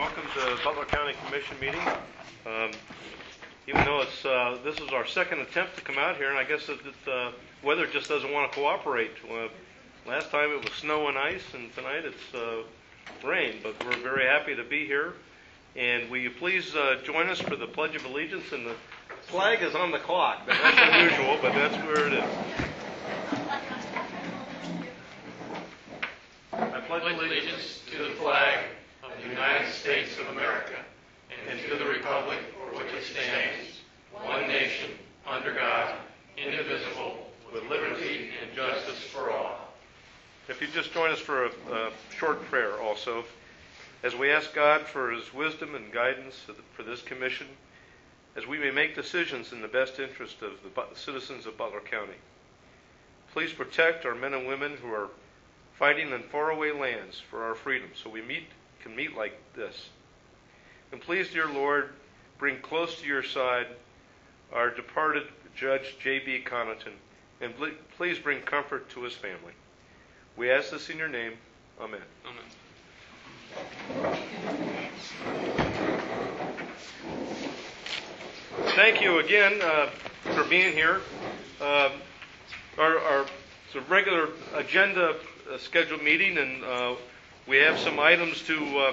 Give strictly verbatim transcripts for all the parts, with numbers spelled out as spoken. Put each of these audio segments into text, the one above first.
welcome to Butler County Commission meeting. Um, even though it's uh, this is our second attempt to come out here, and I guess that the uh, weather just doesn't want to cooperate. Uh, last time it was snow and ice, and tonight it's uh, rain. But we're very happy to be here. And will you please uh, join us for the Pledge of Allegiance? And the flag is on the clock. That's unusual, but that's where it is. I pledge allegiance to the flag of the United States of America and to the republic for which it stands, one nation, under God, indivisible, with liberty and justice for all. If you just join us for a, a short prayer also, as we ask God for His wisdom and guidance for this commission, as we may make decisions in the best interest of the citizens of Butler County. Please protect our men and women who are fighting in faraway lands for our freedom, so we meet can meet like this. And please, dear Lord, bring close to your side our departed Judge J B Connaughton, and please bring comfort to his family. We ask this in your name. Amen. Amen. Thank you again uh, for being here. Uh, our, our it's a regular agenda uh, scheduled meeting, and uh, we have some items to uh,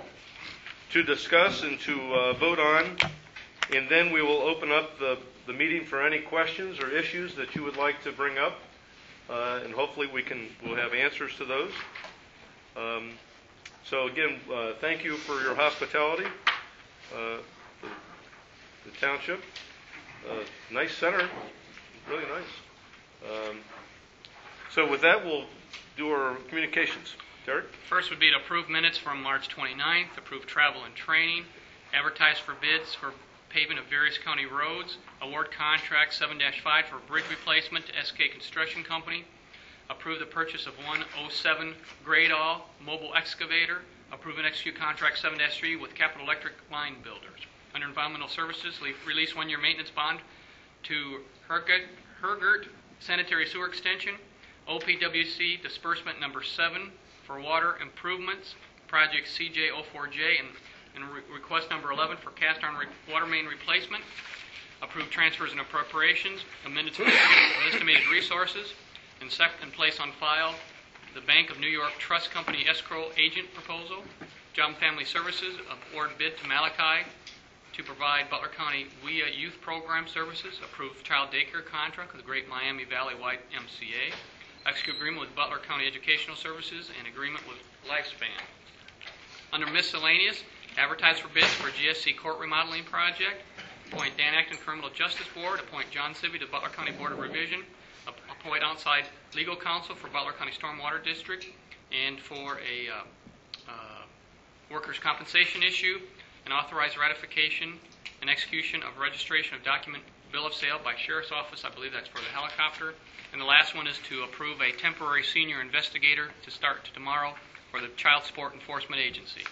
to discuss and to uh, vote on, and then we will open up the, the meeting for any questions or issues that you would like to bring up, uh, and hopefully we can we'll have answers to those. Um, so again, uh, thank you for your hospitality. Uh, the, the township, uh, nice center, really nice. Um, so with that, we'll do our communications. Derek? First would be to approve minutes from March twenty-ninth, approve travel and training, advertise for bids for paving of various county roads, award contract seven dash five for bridge replacement to S K Construction Company, approve the purchase of one oh seven Gradall mobile excavator, approve and execute contract seven dash three with Capital Electric Line Builders. Under Environmental Services, release one-year maintenance bond to Hergert, Hergert Sanitary Sewer Extension, O P W C disbursement number seven for water improvements, project C J zero four J, and, and re- request number eleven for cast iron re- water main replacement, approve transfers and appropriations, amended to estimated resources, and set and place on file the Bank of New York Trust Company escrow agent proposal, Job and Family Services, award bid to Malachi to provide Butler County W I A Youth Program Services, approve child daycare contract with the Great Miami Valley Y M C A, execute agreement with Butler County Educational Services, and agreement with Lifespan. Under Miscellaneous, advertise for bids for G S C Court Remodeling Project, appoint Dan Acton Criminal Justice Board, appoint John Sibby to Butler County Board of Revision, appoint outside legal counsel for Butler County Stormwater District, and for a uh, uh, workers' compensation issue, and authorize ratification and execution of registration of document bill of sale by Sheriff's Office. I believe that's for the helicopter. And the last one is to approve a temporary senior investigator to start tomorrow for the Child Support Enforcement Agency.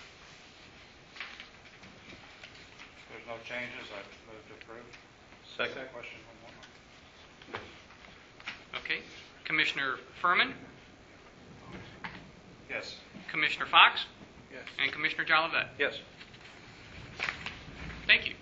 There's no changes. I move to approve. Second. Question one more. Okay. Commissioner Furman, Yes. Commissioner Fox, Yes. and Commissioner Jolivet. Yes. Thank you.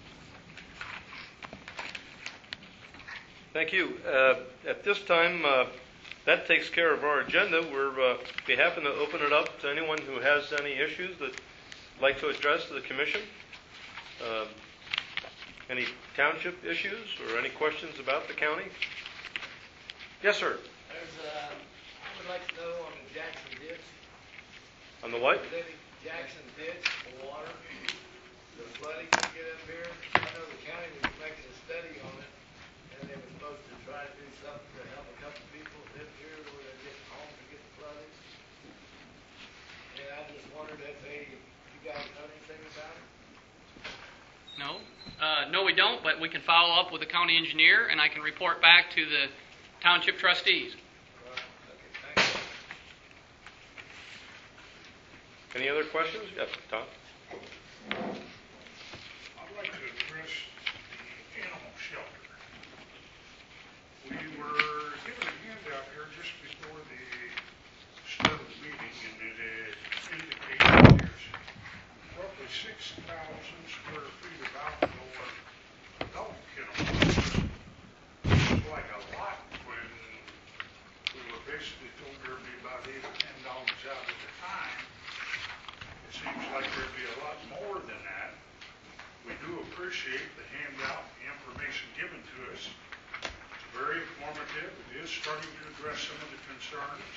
Thank you. Uh, at this time, uh, that takes care of our agenda. We're uh, be happy to open it up to anyone who has any issues that would like to address to the commission. Uh, any township issues or any questions about the county? Yes, sir. There's, uh, I would like to know on the Jackson ditch, On the what? the Jackson ditch, the water, the flooding can get up here. I know the county was making a study on it, and they were supposed to try to do something to help a couple people live here where they're getting home to get flooded. And I just wondered if they, you guys know anything about it? No, uh, no, we don't. But we can follow up with the county engineer, and I can report back to the township trustees. Right, okay, thank you. Any other questions? Yes, Tom. I'd like to address the animal shelter. We were given a handout here just before the start of the meeting, and it uh, indicated there's roughly probably six thousand square feet of outdoor adult kennels. It was like a lot when we were basically told there'd be about eight or ten dogs out at a time. It seems like there'd be a lot more than that. We do appreciate the handout, the information given to us. It's very informative. It is starting to address some of the concerns.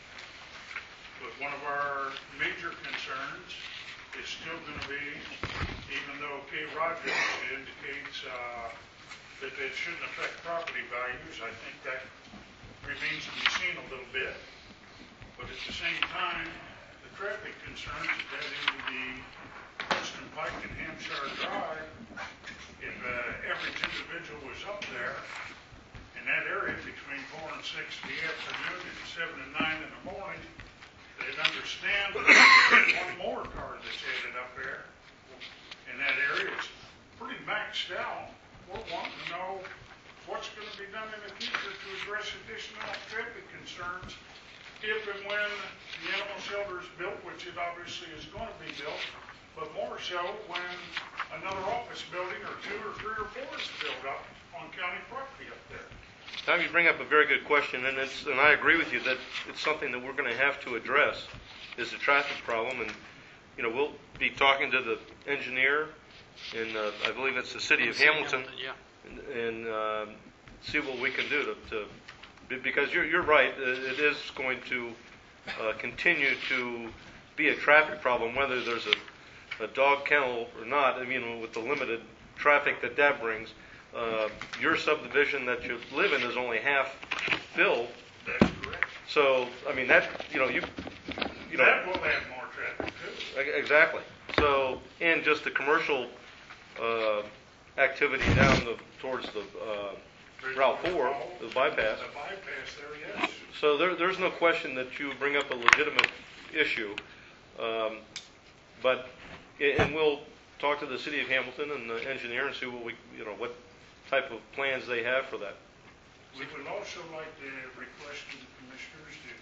But one of our major concerns is still going to be, even though Kay Rogers indicates uh, that it shouldn't affect property values, I think that remains to be seen a little bit. But at the same time, the traffic concerns that head into the Western Pike and Hampshire Drive, if uh, average individual was up there in that area between four and six in the afternoon and seven and nine in the morning, they'd understand that there's one more car that's headed up there in that area. It's pretty maxed out. We're wanting to know what's going to be done in the future to address additional traffic concerns if and when the animal shelter is built, which it obviously is going to be built, but more so when another office building or two or three or four is built up on county property up there. Tom, you bring up a very good question, and it's and I agree with you that it's something that we're going to have to address is the traffic problem. And you know, we'll be talking to the engineer in uh, I believe it's the city of Hamilton, yeah. and, and uh, see what we can do to, to because you're you're right. It is going to uh, continue to be a traffic problem, whether there's a, a dog kennel or not. I mean, with the limited traffic that that brings. Uh, your subdivision that you live in is only half filled. That's correct. So, I mean, that, you know, you, you know. That will add more traffic too. Exactly. So, and just the commercial uh, activity down the, towards the uh, Route four, the bypass. The bypass there, yes. So there, there's no question that you bring up a legitimate issue. Um, but, and we'll talk to the city of Hamilton and the engineer and see what we, you know, what type of plans they have for that. We would also like to request to the commissioners that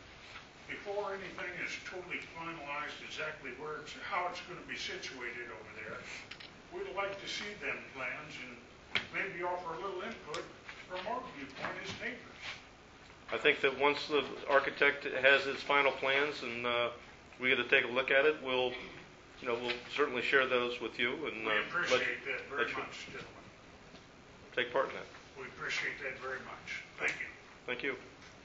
before anything is totally finalized exactly where it's, how it's going to be situated over there, we'd like to see them plans and maybe offer a little input from our viewpoint as neighbors. I think that once the architect has his final plans and uh, we get to take a look at it, we'll, you know, we'll certainly share those with you and We uh, appreciate that very let you much, gentlemen. take part in that. We appreciate that very much. Thank you. Thank you.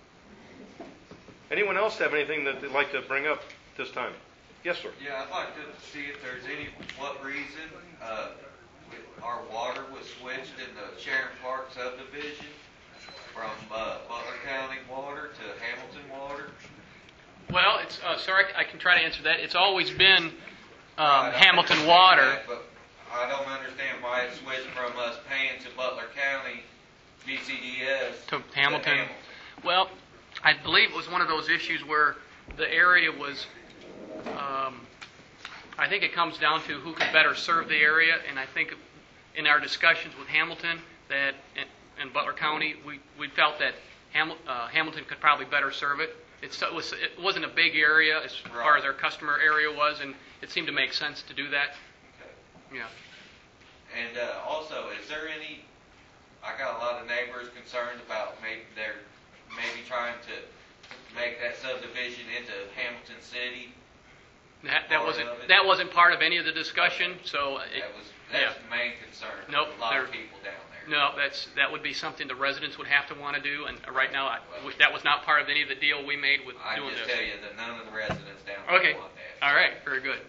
Anyone else have anything that they'd like to bring up this time? Yes, sir. Yeah, I'd like to see if there's any, what reason uh, with our water was switched in the Sharon Park subdivision from uh, Butler County water to Hamilton water. Well, it's uh, sorry, I can try to answer that. It's always been um, I don't Hamilton understand Water. that, but I don't understand why it switched from us paying to Butler County B C D S To Hamilton. Hamilton. Well, I believe it was one of those issues where the area was, um, I think it comes down to who could better serve the area, and I think in our discussions with Hamilton that in, in Butler County, we, we felt that Hamil, uh, Hamilton could probably better serve it. It's, it, was, it wasn't a big area as Right. far as our customer area was, and it seemed to make sense to do that. Okay. Yeah. And uh, also, is there any, I got a lot of neighbors concerned about maybe they're maybe trying to make that subdivision into Hamilton City. That, that Part wasn't of it. that wasn't part of any of the discussion. So it, That was, that's yeah. the main concern. Nope, A lot of there- people down there. No, that's that would be something the residents would have to want to do, and right now I, that was not part of any of the deal we made with I doing just this. tell you that none of the residents down there Okay, want that. all right, very good.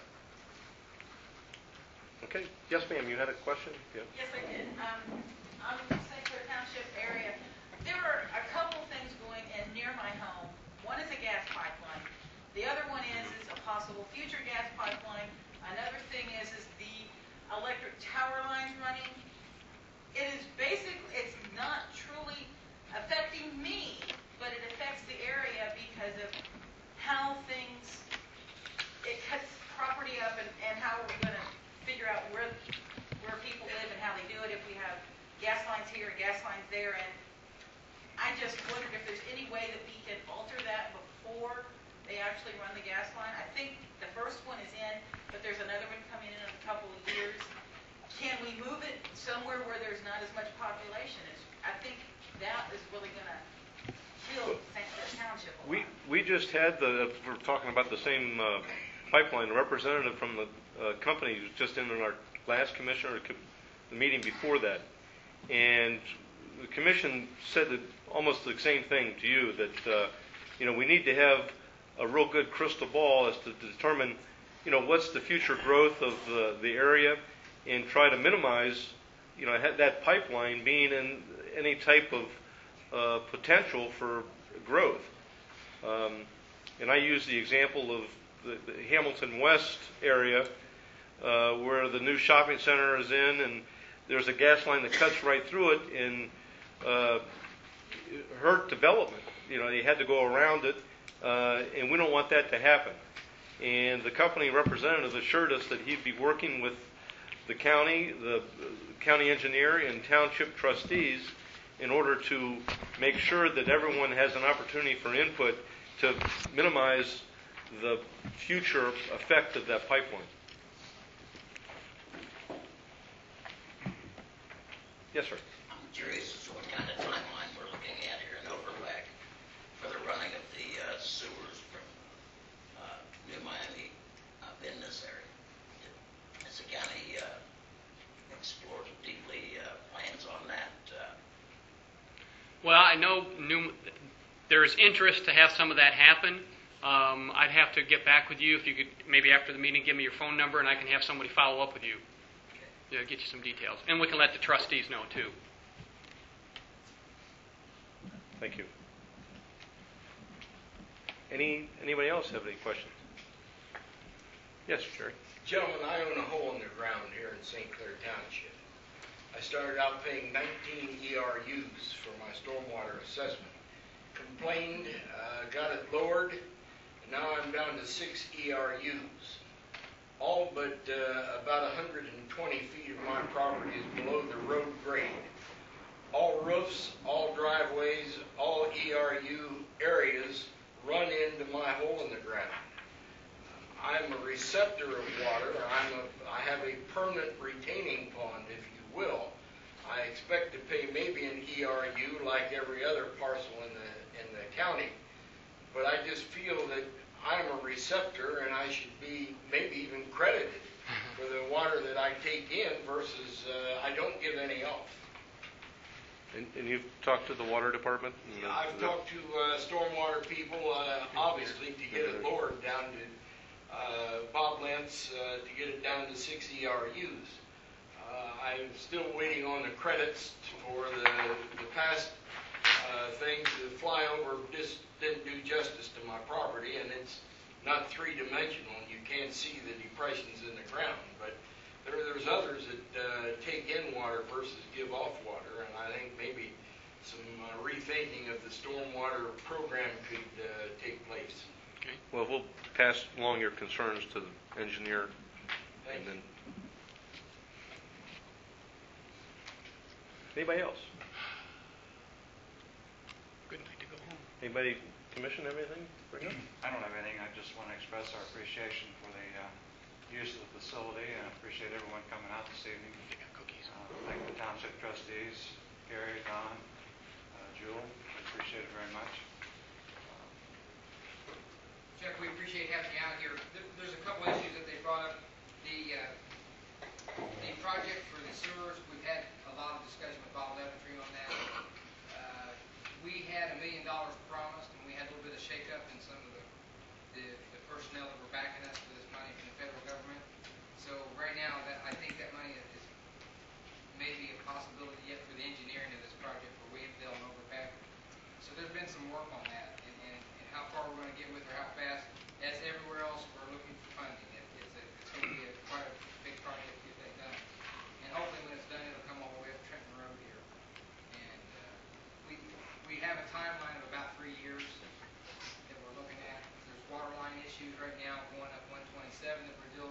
Okay. Yes, ma'am. You had a question? Yeah. Yes, I did. Um, I'm in Saint Clair Township area. There are a couple things going in near my home. One is a gas pipeline. The other one is, is a possible future gas pipeline. Another thing is, is the electric tower lines running. It is basically, it's not truly affecting me, but it affects the area because of how things, it cuts property up and, and how are we going to figure out where where people live and how they do it if we have gas lines here and gas lines there. And I just wondered if there's any way that we can alter that before they actually run the gas line. I think the first one is in, but there's another one just had the, we're talking about the same uh, pipeline, a representative from the uh, company was just in our last commissioner, co- the meeting before that. And the commission said that almost the same thing to you, that, uh, you know, we need to have a real good crystal ball as to determine, you know, what's the future growth of the, the area and try to minimize, you know, that pipeline being in any type of uh, potential for growth. Um, and I use the example of the, the Hamilton West area uh, where the new shopping center is in, and there's a gas line that cuts right through it and uh, hurt development. You know, they had to go around it, uh, and we don't want that to happen. And the company representative assured us that he'd be working with the county, the county engineer, and township trustees in order to make sure that everyone has an opportunity for input to minimize the future effect of that pipeline. Yes, sir. I'm curious as to what kind of timeline we're looking at here in Overlake for the running of the uh, sewers from uh, New Miami up in this area. Has the county uh, explored deeply uh, plans on that? Uh, Well, I know new, there is interest to have some of that happen. Um, I'd have to get back with you if you could, maybe after the meeting, give me your phone number, and I can have somebody follow up with you. Yeah, get you some details. And we can let the trustees know, too. Thank you. Any Anybody else have any questions? Yes, Jerry. Gentlemen, I own a hole in the ground here in Saint Clair Township. I started out paying nineteen E R Us for my stormwater assessment. Complained, uh, got it lowered, and now I'm down to six E R Us. All but uh, about one hundred twenty feet of my property is below the road grade. All roofs, all driveways, all E R U areas run into my hole in the ground. I'm a receptor of water. I'm a, I have a permanent retaining pond, if you will. I expect to pay maybe an E R U like every other parcel in the in the county, but I just feel that I'm a receptor and I should be maybe even credited for the water that I take in versus uh, I don't give any off. And, and you've talked to the water department? And the, I've the, talked to uh, stormwater people, uh, obviously, to get it lowered down to uh, Bob Lentz, uh, to get it down to six E R Us. Uh, I'm still waiting on the credits for the, the past uh, things. The flyover just didn't do justice to my property, and it's not three-dimensional. You can't see the depressions in the ground, but there, there's others that uh, take in water versus give off water, and I think maybe some uh, rethinking of the stormwater program could uh, take place. Okay. well, we'll pass along your concerns to the engineer. Thank and you. then, anybody else? Good night to go home. Anybody, commission, have anything? to bring up? I don't have anything. I just want to express our appreciation for the uh, use of the facility, and I appreciate everyone coming out this evening. They got cookies. Uh, thank the township trustees, Gary, Don, uh, Jewel. I appreciate it very much. Jeff, we appreciate having you out here. There- There's a couple issues that they brought up. The, uh, the project for the sewers, we've had a lot of discussion with Bob Leventree on that. Uh, We had a million dollars promised, and we had a little bit of shakeup in some of the, the the personnel that were backing us for this money from the federal government. So right now, that, I think that money is maybe a possibility yet for the engineering of this project for Williamsdale and Overpack. So there's been some work on that, and, and, and how far we're going to get with or how fast. As everywhere else, we're looking for funding. It, it's a, it's going to be a, quite a big project to get that done. And hopefully when it's done, it'll come all the way up Trenton Road here. And uh, we we have a timeline of about three years that we're looking at. There's water line issues right now going up one twenty-seven that we're dealing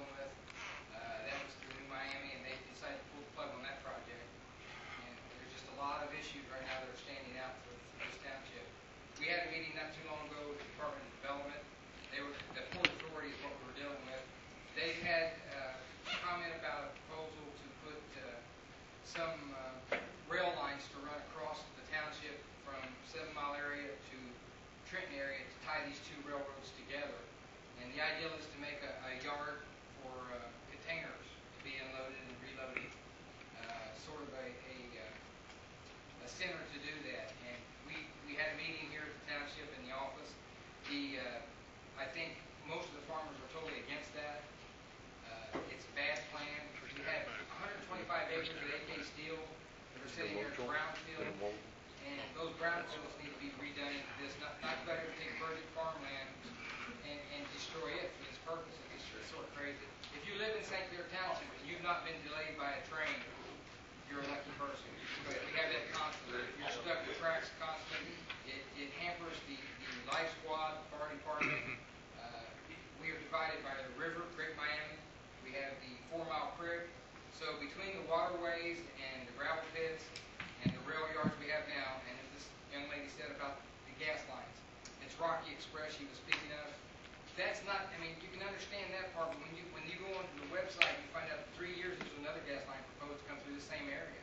they're sitting here at the brownfield, and those brownfields need to be redone into this, not, not to let everything virgin farmland and, and destroy it for this purpose. It's just sort of crazy. If you live in Saint Clair Township and you've not been delayed by a train, you're a lucky person. But we have that constantly. If you're stuck with tracks constantly, it, it hampers the, the life squad, the fire department. Uh, we are divided by the river, Great Miami. We have the Four Mile Creek. So between the waterways and the gravel pits and the rail yards we have now, and as this young lady said about the gas lines, it's Rocky Express she was speaking of. That's not, I mean, you can understand that part, but when you when you go onto the website, you find out in three years there's another gas line proposed to come through the same area.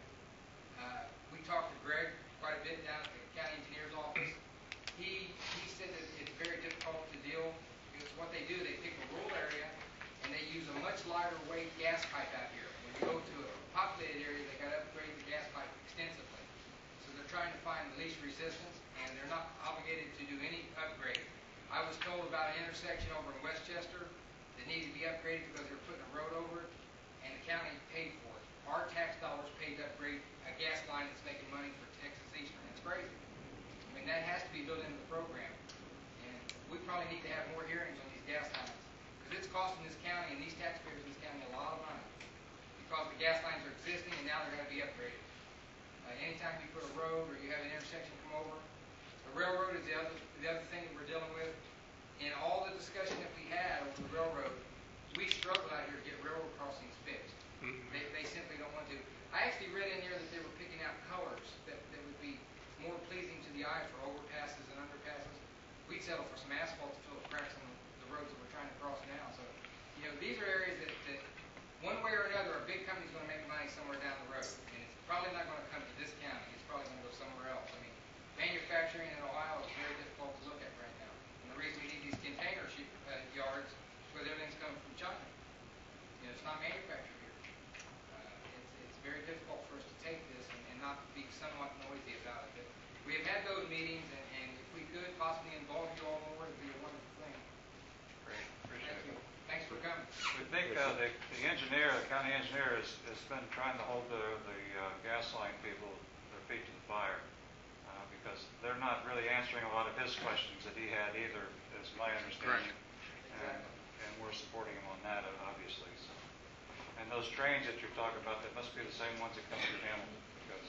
Uh, we talked to Greg quite a bit down at the county engineer's office. He he said that it's very difficult to deal because what they do, they pick a rural area and they use a much lighter weight gas pipe out here. When you go to a populated area, they got to upgrade the gas pipe extensively. So they're trying to find the least resistance, and they're not obligated to do any upgrade. I was told about an intersection over in Westchester that needed to be upgraded because they were putting a road over it, and the county paid for it. Our tax dollars paid to upgrade a gas line that's making money for Texas Eastern. It's crazy. I mean, that has to be built into the program. And we probably need to have more hearings on these gas lines because it's costing this county and these taxpayers in this county a lot of money because the gas lines are existing and now they're going to be upgraded. Uh, anytime you put a road or you have an intersection come over, the railroad is the other, the other thing that we're dealing with. In all the discussion that we had over the railroad, we struggle out here to get railroad crossings fixed. Mm-hmm. They, they simply don't want to. I actually read in here that they were picking out colors that, that would be more pleasing to the eye for overpasses and underpasses. We'd settle for some asphalt to fill the cracks in the, the roads that we're trying to cross now. So, you know, these are areas that, that one way or another, a big company's going to make money somewhere down the road. And it's probably not going to come to this county. It's probably going to go somewhere else. I mean, manufacturing in Ohio is very difficult to look at right now. And the reason we need these container ship, uh, yards is where everything's coming from China. You know, it's not manufactured here. Uh, it's, it's very difficult for us to take this and, and not be somewhat noisy about it. But we have had those meetings, and, and if we could possibly involve you all more, it'd be a wonderful thing. Great, appreciate Thank you. it. Thanks for coming. We think uh, the, the engineer, the county engineer, has, has been trying to hold the, the uh, gas line people their feet to the fire uh, because they're not really answering a lot of his questions that he had either, is my understanding. And, and we're supporting him on that, obviously. So. And those trains that you're talking about, they must be the same ones that come through Hamilton because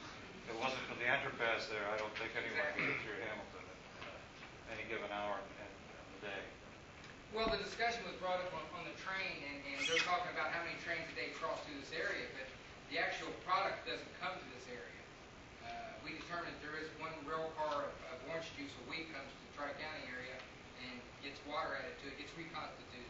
if it wasn't for the underpass there, I don't think anyone could get through Hamilton at uh, any given hour in, in, in the day. Well, the discussion was brought up on, on the train, and, and they're talking about how many trains a day cross through this area, but the actual product doesn't come to this area. Uh, we determined that there is one rail car of, of orange juice a week comes to the Tri-County area and gets water added to it, gets reconstituted.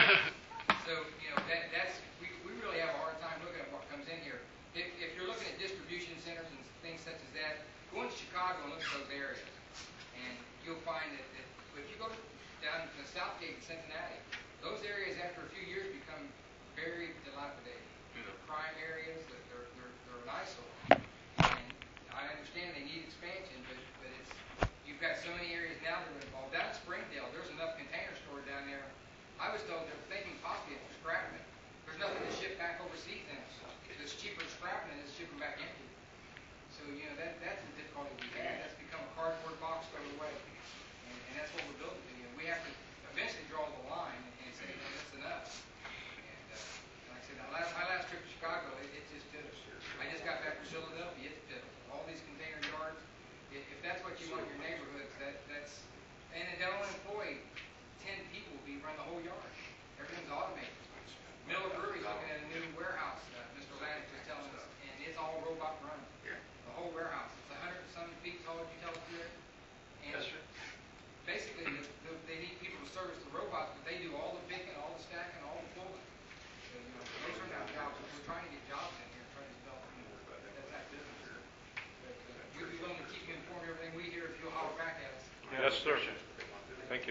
So, you know, that, that's, we, we really have a hard time looking at what comes in here. If, if you're looking at distribution centers and things such as that, go into Chicago and look at those areas, and you'll find that, that if you go to down to Southgate in Cincinnati, those areas after a few years become very dilapidated. They're prime areas, that they're, they're, they're an eyesore. And I understand they need expansion, but, but it's, you've got so many areas now that are involved. Down in Springdale, there's enough container storage down there. I was told they're thinking possibly of scrapping it. There's nothing to ship back overseas in it. It's cheaper scrapping it than shipping back empty. So, you know, that, that's the difficulty we have. That's become a cardboard box thrown away. And, and that's what we're building to. You know, we have to eventually draw the line and say, no, that's enough. And uh, like I said, my last, my last trip to Chicago, it, it's just pitiful. I just got back from Philadelphia. It's pitiful. All these container yards. If, if that's what you want in your neighborhoods, that, that's, and they don't employ ten people to be run the whole yard. Everything's automated. Miller Brewery's looking at a new warehouse, uh, Mister Lanik was telling us, and it's all robot run. The whole warehouse. It's a hundred and some feet tall, did you tell us here? And yes, sir. Basically, the, the, they need people to service the robots, but they do all the picking, all the stacking, all the pulling. So, you know, those are not jobs. We're trying to get jobs in here, trying to develop you know, that, that business. But uh, we'd be willing to keep you informed of everything we hear if you'll holler back at us. Yes, sir. Thank you.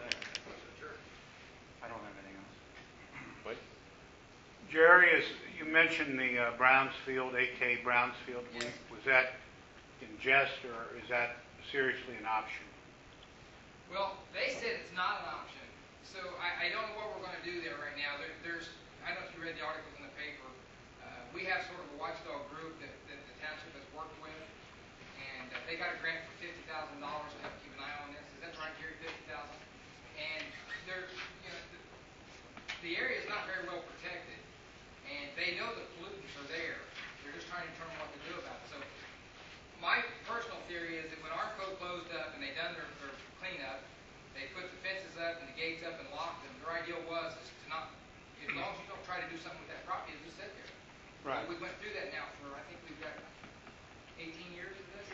I don't have anything else. Wait. Jerry, as you mentioned the uh, Brownsfield, A K Brownsfield, Yes. was that in jest or is that seriously an option? Well, they said it's not an option. So I, I don't know what we're going to do there right now. There, there's, I don't know if you read the articles in the paper. Uh, we have sort of a watchdog group that, that the township has worked with, and uh, they got a grant for fifty thousand dollars to help keep an eye on this. Is that right, Gary? Fifty thousand. And they're, you know, the, the area is not very well protected, and they know the pollutants are there. They're just trying to determine what to do about it. So, my personal theory is that when Arco closed up and they done their, their cleanup, they put the fences up and the gates up and locked them. Their ideal was is to not, as long as you don't try to do something with that property, it'll just sit there. Right. We went through that now for, I think we've got eighteen years of this.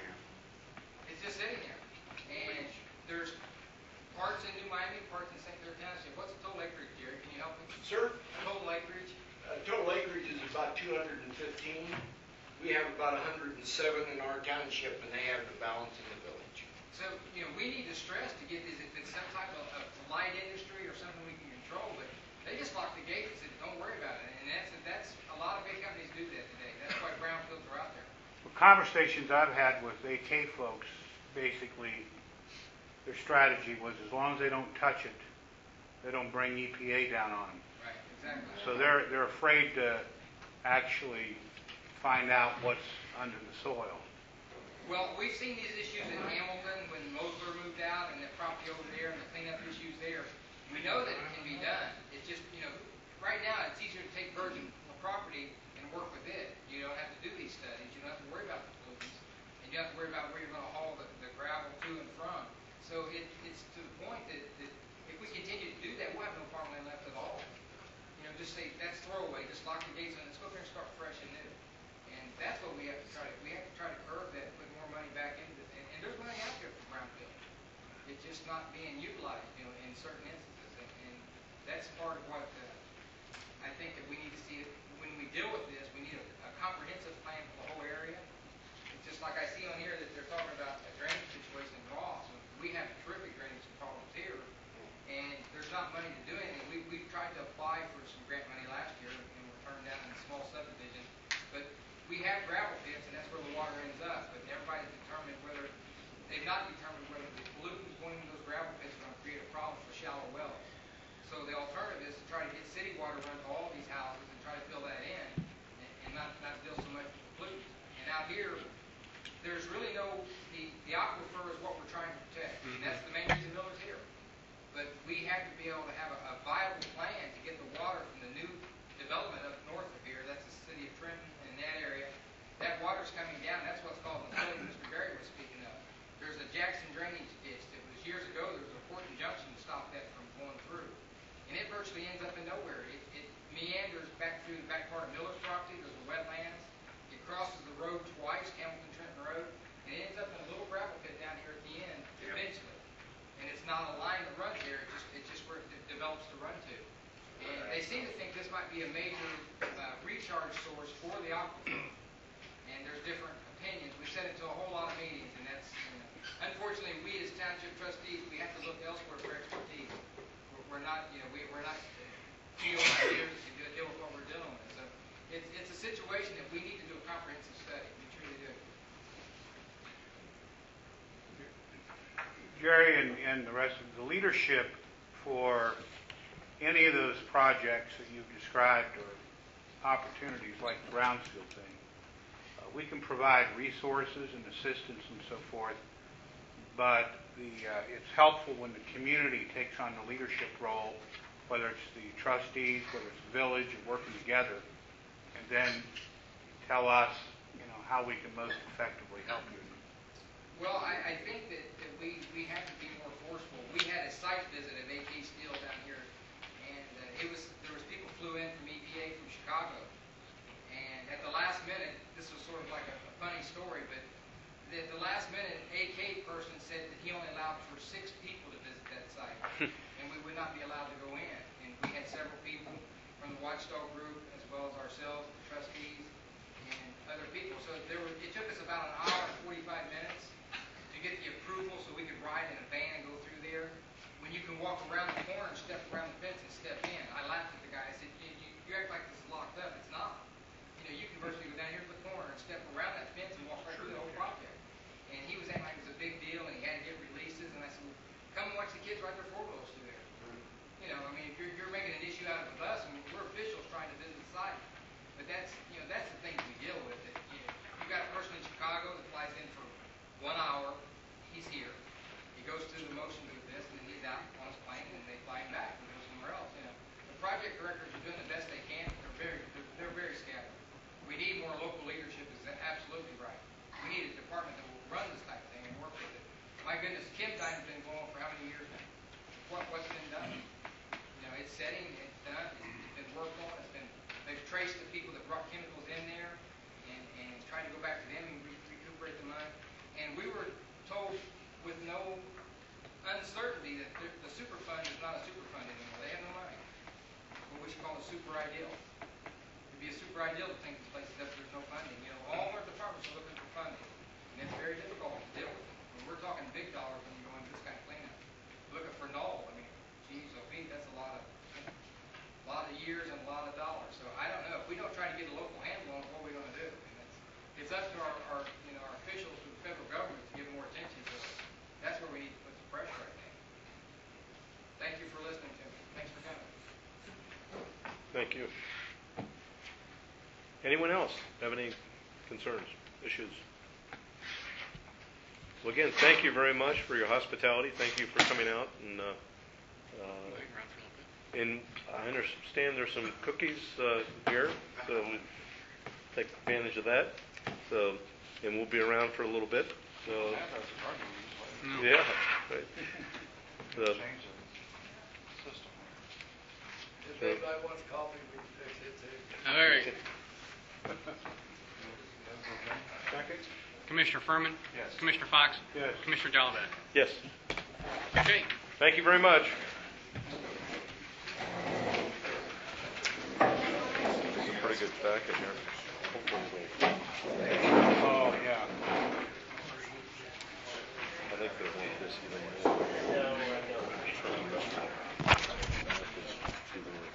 It's just sitting there. And there's parts in New Miami, parts in Saint Clair Township. What's the total acreage, Jerry? Can you help me? Sir, Total acreage? uh, total acreage is about two hundred fifteen. We have about one hundred seven in our township, and they have the balance in the village. So, you know, we need to stress to get this, if it's some type of, of light industry or something we can control, but they just lock the gate and said, don't worry about it. And that's, that's, a lot of big companies do that today. That's why brownfields are out there. Well, conversations I've had with A K folks, basically, their strategy was as long as they don't touch it, they don't bring E P A down on them. Right, exactly. So they're, they're afraid to actually find out what's under the soil. Well, we've seen these issues in Hamilton when Mosler moved out and that property over there and the cleanup issues there. We know that it can be done. It's just, you know, right now it's easier to take virgin property and work with it. You don't have to do these studies. You don't have to worry about the pollutants. And you don't have to worry about where you're going to haul the, the gravel to and from. So it, it's to the point that, that if we continue to do that, we'll have no farmland left at all. You know, just say, that's throwaway. Just lock the gates on it. Let's go there and start fresh and new. And that's what we have to try to, we have to try to curb that and put more money back into it. And, and there's money out there for brownfield. It's just not being utilized, you know, in certain instances. And, and that's part of what uh, I think that we need to see. It. When we deal with this, we need a, a comprehensive plan for the whole area. It's just like I see on here that they're talking about a drainage situation in Ross. We have terrific drainage problems here, and there's not money to do anything. We, we've tried to apply for some grant money last year, and we're turned down in a small subdivision. But we have gravel pits, and that's where the water ends up. But everybody's determined whether, they've not determined whether the pollutants going into those gravel pits are going to create a problem for shallow wells. So the alternative is to try to get city water run to all these houses and try to fill that in, and, and not, not deal so much with the pollutants. And out here, there's really no, the, the aquifer is what we're trying to protect. And that's the main reason Miller's here. But we have to be able to have a, a viable plan to get the water from the new development up north of here. That's the city of Trenton and that area. That water's coming down. That's what's called the flood Mister Berry was speaking of. There's a Jackson drainage ditch that was years ago. There was a Horton Junction to stop that from going through. And it virtually ends up in nowhere. It, it meanders back through the back part of Miller's property. There's a wetlands. It crosses the road twice, Hamilton Trenton Road, and it ends up in a little gravel pit down here at the end eventually. And it's not a line that runs here, it's just, it's just where it de- develops to run to. And they seem to think this might be a major uh, recharge source for the aquifer. And there's different opinions. We've said it to a whole lot of meetings, and that's, you know, unfortunately, we as township trustees, we have to look elsewhere for expertise. We're, we're not, you know, we, we're not field ideas to deal with what we're dealing with. So it's, it's a situation that we need to do a comprehensive study. We truly do. Jerry and, and the rest of the leadership for any of those projects that you've described or opportunities like the Brownsfield thing, uh, we can provide resources and assistance and so forth, but the, uh, it's helpful when the community takes on the leadership role, whether it's the trustees, whether it's the village, and working together, and then tell us, you know, how we can most effectively help you. Well, I, I think that, that we, we have to be more forceful. We had a site visit at A K Steel down here, and uh, it was there was people flew in from E P A from Chicago, and at the last minute, this was sort of like a, a funny story, but at the last minute, A K person said that he only allowed for six people to visit that site, and we would not be allowed to go in. And we had several people from the Watchdog group, as well as ourselves, the trustees, and other people. So there were, it took us about an hour and forty-five minutes to get the approval so we could ride in a van and go through there. When you can walk around the corner and step around the fence and step in. I laughed at the guy. I said, you, you, you act like this is locked up. It's not. You know, you can virtually go down here to the corner and step around that fence and walk right through the whole project. And he was acting like it was a big deal and he had to get releases. And I said, well, come and watch the kids ride their four-wheelers through there. You know, I mean, if you're, you're making an issue out of it with us, I mean, we're officials trying to visit the site. But that's, you know, that's the super ideal. It'd be a super ideal to think of places that there's no funding. You know, all our departments are looking for funding, and it's very difficult to deal with. When we're talking big dollars when you go into this kind of cleanup. Looking for Knoll, I mean, geez, oh, Pete, that's a lot of, a lot of years and a lot of dollars. So I don't know. If we don't try to get a local handle on it, what are we going to do? And it's, it's up to our, our, you know, our officials with the federal government to give more attention to it. That's where we need to put some pressure right now. Thank you for listening to me. Thanks for coming. Thank you. Anyone else have any concerns, issues? Well, again, thank you very much for your hospitality. Thank you for coming out. And, uh, uh, and I understand there's some cookies uh, here, so take advantage of that. So, and we'll be around for a little bit. So, yeah, right. So, Change the system. If anybody wants coffee, we can fix it too. All right. Second? Commissioner Furman? Yes. Commissioner Fox? Yes. Commissioner Jolivet? yes. Okay. Thank you very much. This is a pretty good packet here.